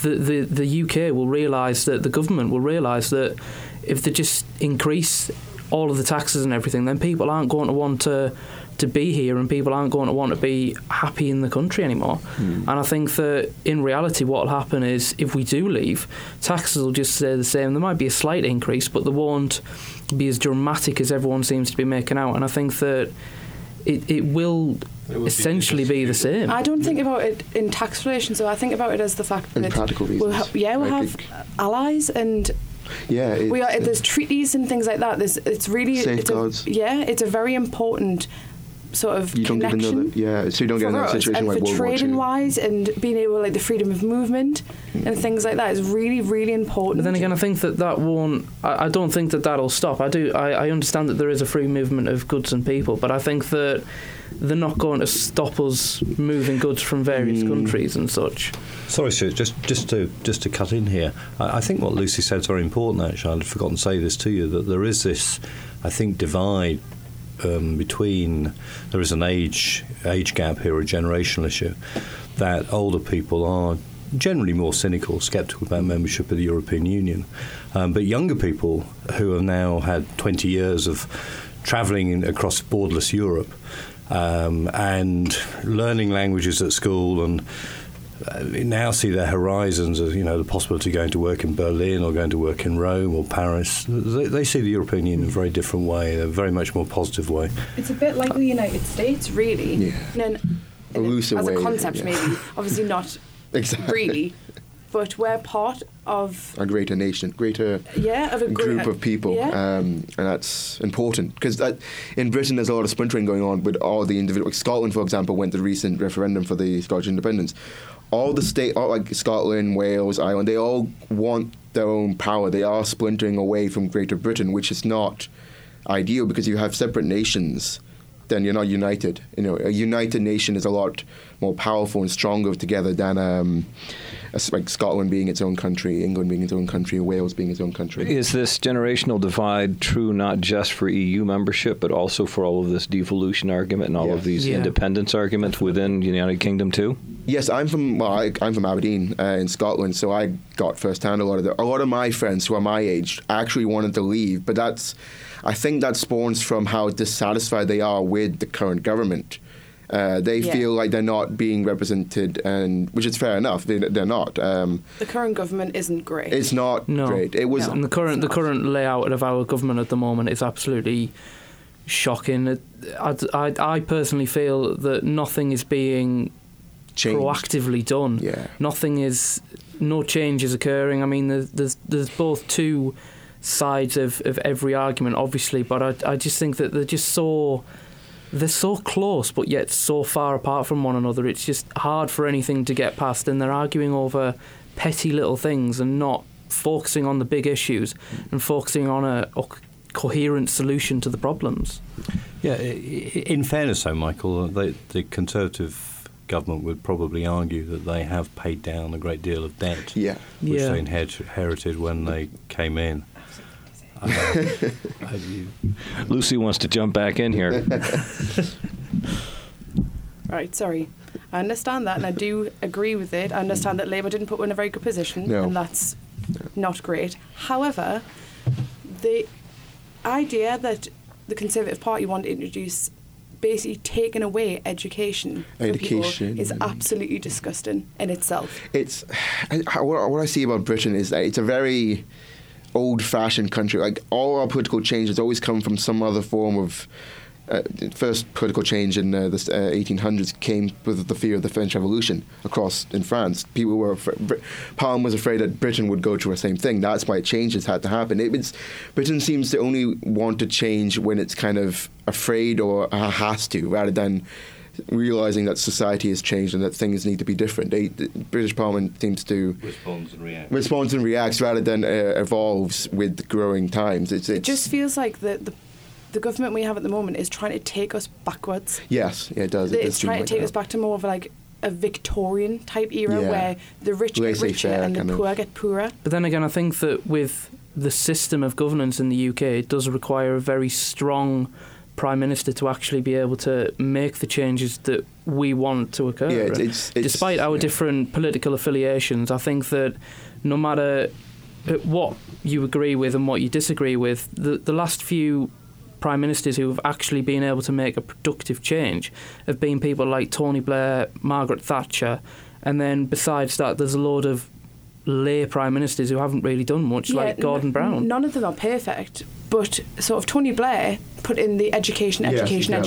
the UK will realise that the government will realise that if they just increase all of the taxes and everything, then people aren't going to want to be here and people aren't going to want to be happy in the country anymore. And I think that in reality what will happen is if we do leave, taxes will just stay the same. There might be a slight increase, but they won't be as dramatic as everyone seems to be making out. And I think that it will essentially be the same. I don't think about it in tax relations, so I think about it as the fact that practical reasons. we'll have allies and there's treaties and things like that. It's really safeguards. It's a very important sort of connection. So you don't get in that situation like World War II. And for trading wise and being able, like the freedom of movement and things like that is really, really important. But then again, I think that won't. I don't think that'll stop. I understand that there is a free movement of goods and people, but I think that they're not going to stop us moving goods from various countries and such. Sorry, Stuart, just to cut in here. I think what Lucy said is very important, actually. I'd forgotten to say this to you, that there is this, I think, divide between, there is an age gap here, a generational issue, that older people are generally more cynical, sceptical about membership of the European Union. But younger people who have now had 20 years of travelling across borderless Europe and learning languages at school and now see their horizons as, the possibility of going to work in Berlin or going to work in Rome or Paris. They see the European Union in a very different way, a very much more positive way. It's a bit like the United States, really. Yeah. As a concept, maybe. Obviously not exactly. really. But we're part of a greater nation, of a group of people, and that's important because in Britain there's a lot of splintering going on with all the individual. Scotland, for example, went to the recent referendum for the Scottish independence. All the like Scotland, Wales, Ireland, they all want their own power. They are splintering away from Greater Britain, which is not ideal because you have separate nations. Then you're not united. A united nation is a lot more powerful and stronger together than like Scotland being its own country, England being its own country, Wales being its own country. Is this generational divide true not just for EU membership, but also for all of this devolution argument and all of these independence arguments within the United Kingdom too? Yes, I'm from Aberdeen in Scotland, so I got firsthand a lot of my friends who are my age actually wanted to leave, but I think that spawns from how dissatisfied they are with the current government. They feel like they're not being represented, and which is fair enough. They're not. The current government isn't great. It's not great. It was and the current layout of our government at the moment is absolutely shocking. I personally feel that nothing is being changed. Proactively done. Yeah. No change is occurring. I mean, there's both two sides of every argument, obviously, but I just think that they're so close, but yet so far apart from one another. It's just hard for anything to get past, and they're arguing over petty little things and not focusing on the big issues and focusing on a coherent solution to the problems. Yeah, in fairness, though, Michael, the Conservative government would probably argue that they have paid down a great deal of debt, which they inherited when they came in. Lucy wants to jump back in here. Right, sorry. I understand that, and I do agree with it. I understand that Labour didn't put in a very good position, and that's not great. However, the idea that the Conservative Party want to introduce basically taking away education from people is absolutely disgusting in itself. It's what I see about Britain is that it's a very old-fashioned country. Like, all our political changes always come from some other form of first political change in the 1800s came with the fear of the French Revolution in France. People were Parliament was afraid that Britain would go through the same thing. That's why changes had to happen. Britain seems to only want to change when it's kind of afraid or has to, rather than realising that society has changed and that things need to be different. The British Parliament seems to responds and reacts rather than evolves with growing times. It just feels like the government we have at the moment is trying to take us backwards. Yes, it does. It's trying to take us back to more of like a Victorian type era where the rich get richer and the poor get poorer. But then again, I think that with the system of governance in the UK, it does require a very strong Prime Minister to actually be able to make the changes that we want to occur. Yeah, despite our different political affiliations, I think that no matter what you agree with and what you disagree with, the last few Prime Ministers who have actually been able to make a productive change have been people like Tony Blair, Margaret Thatcher, and then besides that there's a load of lay Prime Ministers who haven't really done much, like Gordon Brown. None of them are perfect, but sort of Tony Blair put in the education, and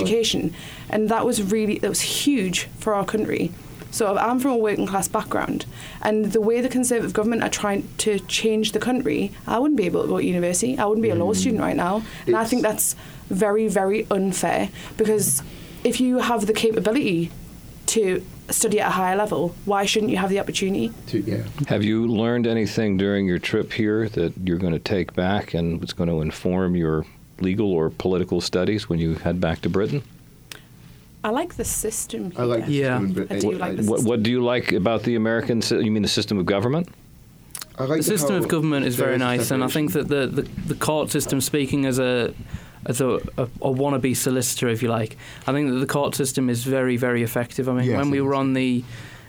that was huge for our country. So I'm from a working class background, and the way the Conservative government are trying to change the country, I wouldn't be able to go to university. I wouldn't be a law student right now. And I think that's very, very unfair, because if you have the capability to study at a higher level, why shouldn't you have the opportunity? Have you learned anything during your trip here that you're going to take back and it's going to inform your legal or political studies when you head back to Britain? I like the system here. I like the system. I do like the system. What do you like about the American system? You mean the system of government? I like the system of government is very nice, and I think that the court system, speaking as a wannabe solicitor, if you like, I think that the court system is very, very effective. I mean, when we were on the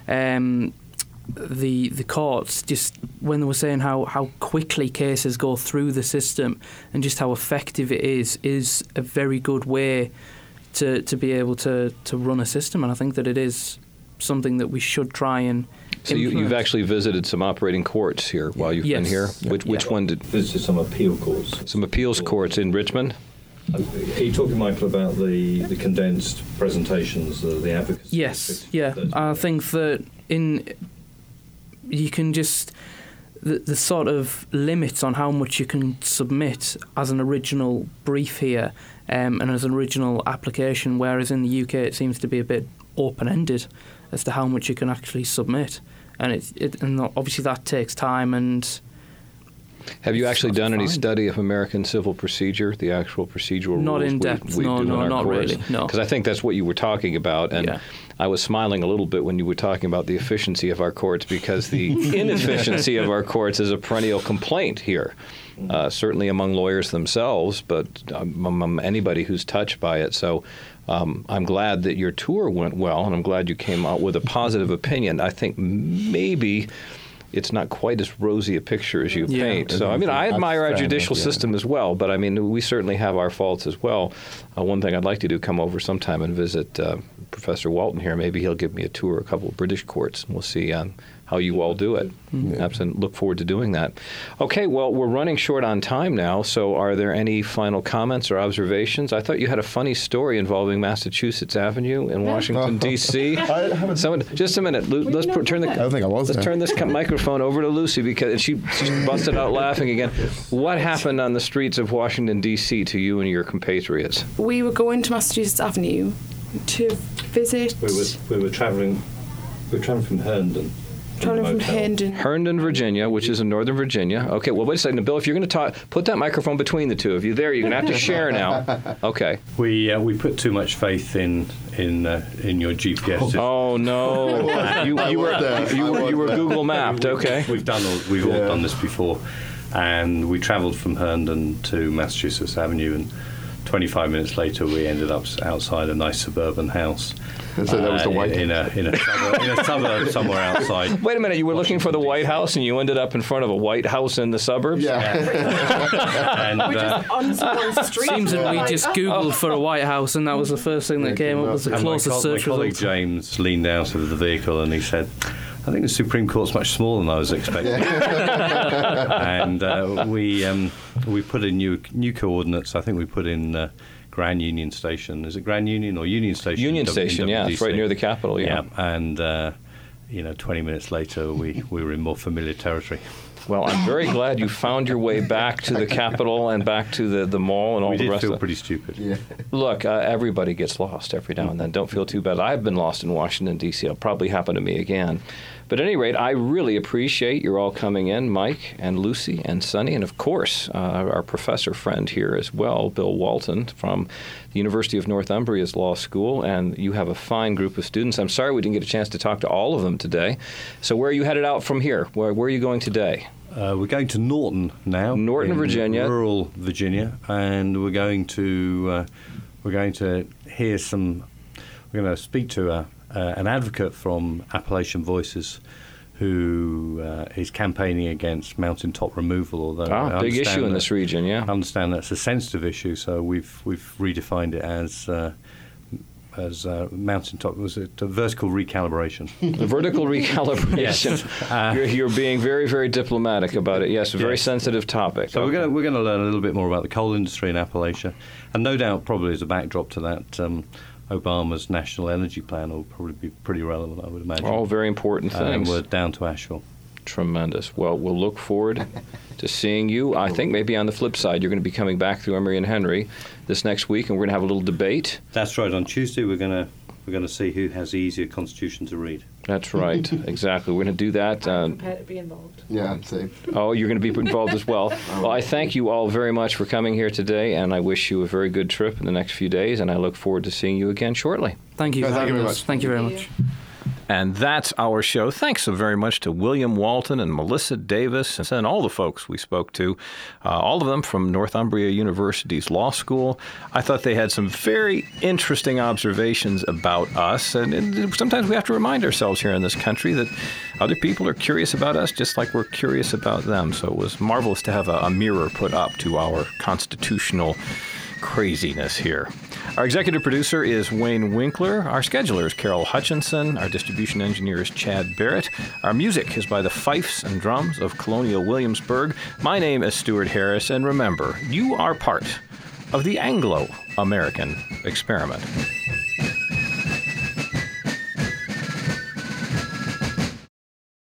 courts, just when they were saying how quickly cases go through the system and just how effective it is a very good way to be able to run a system, and I think that it is something that we should try and So you've actually visited some operating courts here while you've been here? Which one did? Visited some appeal courts. Some appeals courts in Richmond? Are you talking, Michael, about the condensed presentations, the advocacy? Yes, yeah. I think that you can just... The sort of limits on how much you can submit as an original brief here and as an original application, whereas in the UK it seems to be a bit open-ended as to how much you can actually submit. And and obviously that takes time. And have you actually done any study of American civil procedure, the actual procedural rules? Not in depth, no, not really, no. Because I think that's what you were talking about, and I was smiling a little bit when you were talking about the efficiency of our courts, because the inefficiency of our courts is a perennial complaint here, certainly among lawyers themselves, but among anybody who's touched by it. So I'm glad that your tour went well, and I'm glad you came out with a positive opinion. I think maybe it's not quite as rosy a picture as you paint. So, I mean, I admire our judicial system as well, but, I mean, we certainly have our faults as well. One thing I'd like to do, come over sometime and visit Professor Walton here. Maybe he'll give me a tour of a couple of British courts, and we'll see how you all do it. Absolutely look forward to doing that. Okay, well, we're running short on time now, so are there any final comments or observations? I thought you had a funny story involving Massachusetts Avenue in Washington, D.C. Just a minute. Let's turn this microphone over to Lucy, because she busted out laughing again. What happened on the streets of Washington, D.C. to you and your compatriots? We were going to Massachusetts Avenue to visit... We were traveling from Herndon. Herndon, Virginia, which is in Northern Virginia. Okay, well, wait a second. Bill, if you're going to talk, put that microphone between the two of you. There, you're going to have to share now. Okay. We put too much faith in your GPS system. Oh, no. you were Google mapped. Okay. We've all done this before. And we traveled from Herndon to Massachusetts Avenue, and 25 minutes later we ended up outside a nice suburban house. So that was the White House. In a suburb somewhere outside. Wait a minute, you were looking for the White House and you ended up in front of a White House in the suburbs? Yeah. And seems that we just Googled for a White House, and that was the first thing that came up, was the closest search result. My colleague result. James leaned out of the vehicle and he said, I think the Supreme Court's much smaller than I was expecting. And we put in new coordinates. I think we put in Grand Union Station. Is it Grand Union or Union Station? Union Station, yeah. It's right near the Capitol, yeah. And, 20 minutes later, we were in more familiar territory. Well, I'm very glad you found your way back to the Capitol and back to the mall and all the rest of it. We did feel pretty stupid. Yeah. Look, everybody gets lost every now and then. Don't feel too bad. I've been lost in Washington, D.C. It'll probably happen to me again. But at any rate, I really appreciate you all coming in, Mike and Lucy and Sonny, and of course, our professor friend here as well, Bill Walton from the University of Northumbria's Law School, and you have a fine group of students. I'm sorry we didn't get a chance to talk to all of them today. So where are you headed out from here? Where are you going today? We're going to Norton now. Norton, Virginia. Rural Virginia, and we're going to hear some. We're going to speak to an advocate from Appalachian Voices, who is campaigning against mountaintop removal. Although big issue in this region, yeah. I understand that's a sensitive issue, so we've redefined it as mountaintop. Was it vertical recalibration? The vertical recalibration. Yes. You're being very, very diplomatic about it. Yes, a very sensitive topic. So we're going to learn a little bit more about the coal industry in Appalachia, and no doubt, probably as a backdrop to that, Obama's national energy plan will probably be pretty relevant, I would imagine. All very important things. And we're down to Asheville. Tremendous. Well, we'll look forward to seeing you. I think maybe on the flip side, you're going to be coming back through Emory and Henry this next week, and we're going to have a little debate. That's right. On Tuesday, we're going to see who has the easier constitution to read. That's right. Exactly. We're going to do that. I'm prepared to be involved. Yeah, same. Oh, you're going to be involved as well. Well, I thank you all very much for coming here today, and I wish you a very good trip in the next few days, and I look forward to seeing you again shortly. Thank you. Thank you very much. Thank you very much. And that's our show. Thanks so very much to William Walton and Melissa Davis and all the folks we spoke to, all of them from Northumbria University's Law School. I thought they had some very interesting observations about us. And sometimes we have to remind ourselves here in this country that other people are curious about us just like we're curious about them. So it was marvelous to have a mirror put up to our constitutional craziness here. Our executive producer is Wayne Winkler. Our scheduler is Carol Hutchinson. Our distribution engineer is Chad Barrett. Our music is by the fifes and drums of Colonial Williamsburg. My name is Stuart Harris, and remember, you are part of the Anglo-American experiment.